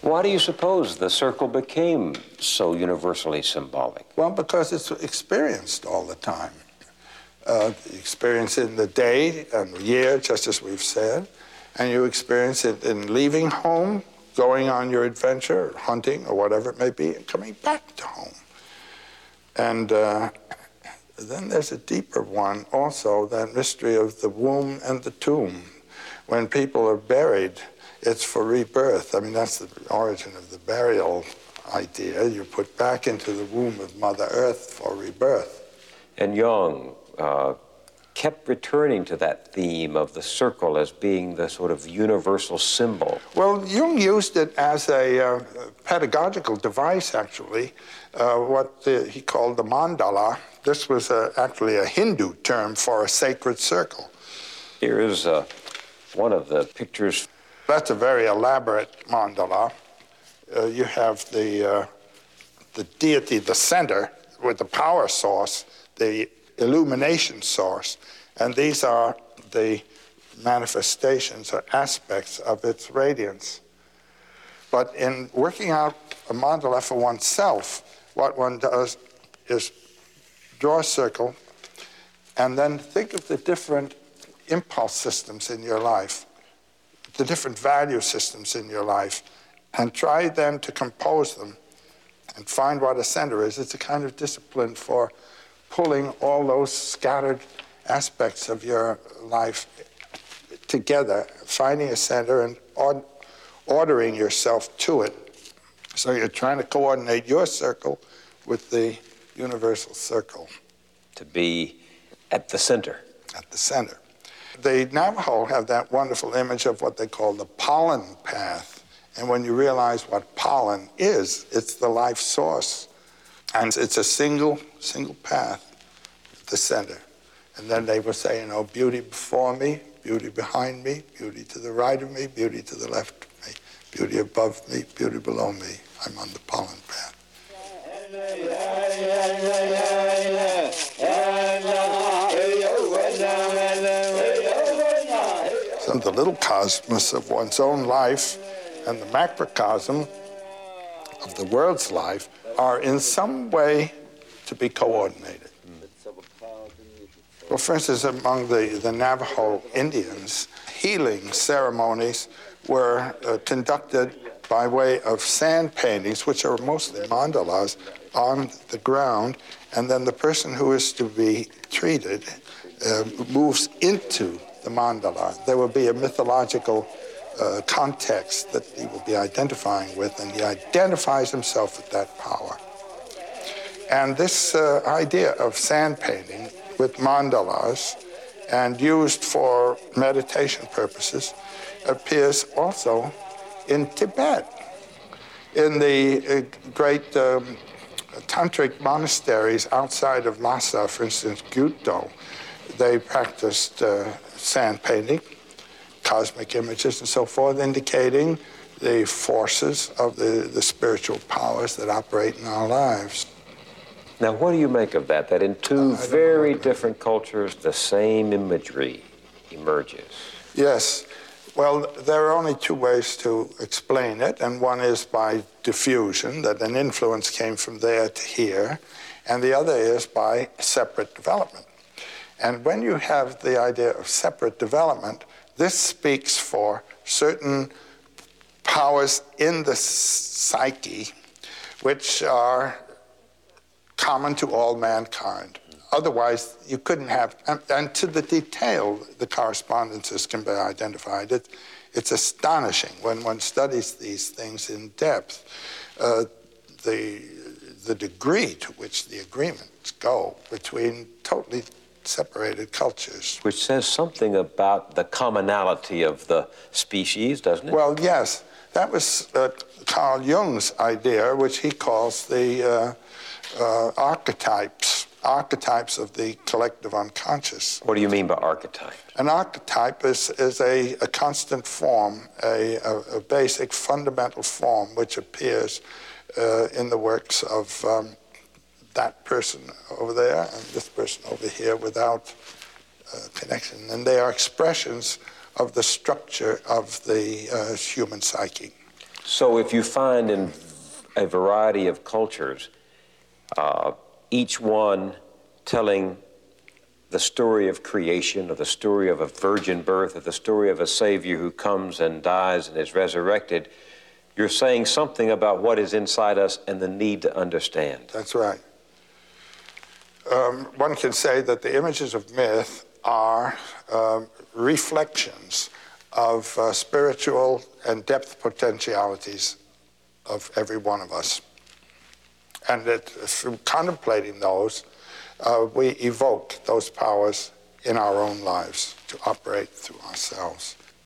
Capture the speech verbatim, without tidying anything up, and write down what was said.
Why do you suppose the circle became so universally symbolic? Well, because it's experienced all the time. Uh, you experience it in the day and the year, just as we've said, and you experience it in leaving home, going on your adventure, hunting, or whatever it may be, and coming back to home. And uh, then there's a deeper one also, that mystery of the womb and the tomb. When people are buried, it's for rebirth. I mean, that's the origin of the burial idea. You're put back into the womb of Mother Earth for rebirth. And Jung uh, kept returning to that theme of the circle as being the sort of universal symbol. Well, Jung used it as a uh, pedagogical device, actually, uh, what the, he called the mandala. This was uh, actually a Hindu term for a sacred circle. Here is uh, one of the pictures. That's a very elaborate mandala. Uh, you have the, uh, the deity, the center, with the power source, the illumination source, and these are the manifestations or aspects of its radiance. But in working out a mandala for oneself, what one does is draw a circle and then think of the different impulse systems in your life, the different value systems in your life, and try then to compose them and find what a center is. It's a kind of discipline for pulling all those scattered aspects of your life together, finding a center and or ordering yourself to it. So you're trying to coordinate your circle with the universal circle. To be at the center. At the center. The Navajo have that wonderful image of what they call the pollen path. And when you realize what pollen is, it's the life source. And it's a single, single path at the center. And then they will say, you know, beauty before me, beauty behind me, beauty to the right of me, beauty to the left of me, beauty above me, beauty below me. I'm on the pollen path. So the little cosmos of one's own life and the macrocosm of the world's life are in some way to be coordinated. Well, for instance, among the, the Navajo Indians, healing ceremonies were uh, conducted by way of sand paintings, which are mostly mandalas, on the ground, and then the person who is to be treated uh, moves into the mandala. There will be a mythological uh, context that he will be identifying with, and he identifies himself with that power. And this uh, idea of sand painting with mandalas and used for meditation purposes appears also in Tibet. In the uh, great um, tantric monasteries outside of Lhasa, for instance, Gyuto, they practiced uh, sand painting, cosmic images and so forth, indicating the forces of the, the spiritual powers that operate in our lives. Now, what do you make of that, that in two uh, very different cultures, the same imagery emerges? Yes. Well, there are only two ways to explain it, and one is by diffusion, that an influence came from there to here, and the other is by separate development. And when you have the idea of separate development, this speaks for certain powers in the psyche which are common to all mankind. Otherwise, you couldn't have, and, and to the detail, the correspondences can be identified. It, it's astonishing when one studies these things in depth, uh, the, the degree to which the agreements go between totally separated cultures. Which says something about the commonality of the species, doesn't it? Well, yes. That was uh, Carl Jung's idea, which he calls the uh, uh, archetypes, archetypes of the collective unconscious. What do you mean by archetype? An archetype is, is a, a constant form, a, a, a basic fundamental form which appears uh, in the works of um, that person over there and this person over here without uh, connection. And they are expressions of the structure of the uh, human psyche. So if you find in a variety of cultures, uh, each one telling the story of creation, or the story of a virgin birth, or the story of a Savior who comes and dies and is resurrected, you're saying something about what is inside us and the need to understand. That's right. Um, one can say that the images of myth are um, reflections of uh, spiritual and depth potentialities of every one of us. And that through contemplating those, uh, we evoke those powers in our own lives to operate through ourselves.